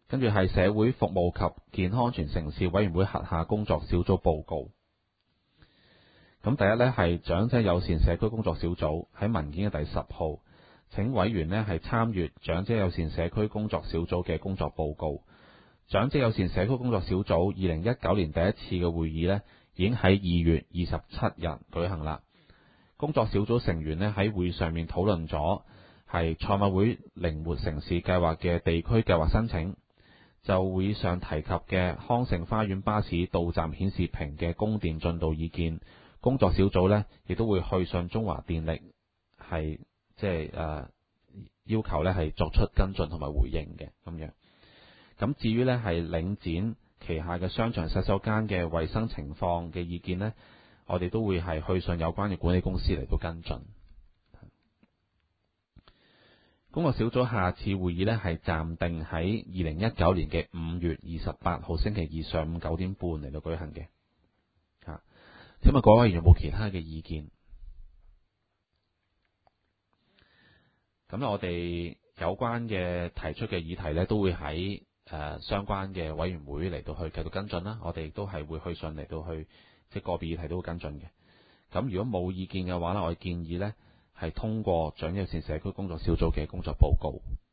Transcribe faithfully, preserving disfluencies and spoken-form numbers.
跟住係社會服務及健康安全城市委員會轄下工作小組報告。咁第一呢係長者友善社區工作小組，喺文件嘅第十號，請委員呢係參閱長者友善社區工作小組嘅工作報告。長者友善社區工作小組二零一九年第一次嘅會議呢，已經喺二月二十七日舉行啦。工作小組成員呢喺會上面討論咗係賽馬會靈活城市計劃嘅地區計劃申請，就會上提及嘅康盛花園巴士到站顯示屏嘅供電進度意見，工作小組呢亦都會去信中華電力，係即係誒要求呢係作出跟進同埋回應嘅咁樣。咁至於呢係領展旗下嘅商場洗手間嘅衛生情況嘅意見呢，我哋都會係去信有關嘅管理公司嚟到跟進。工作小組下次會議呢係暫定喺二零一九年嘅五月二十八號星期二上午九點半嚟到舉行嘅。嚇，請問各位有冇其他嘅意見？咁我哋有關嘅提出嘅議題呢，都會喺誒、呃、相關嘅委員會嚟到去繼續跟進啦。我哋亦都係會去信嚟到去即係個別議題都會跟進嘅。咁如果冇意見嘅話呢，我建議呢係通過長者友善社區工作小組嘅工作報告。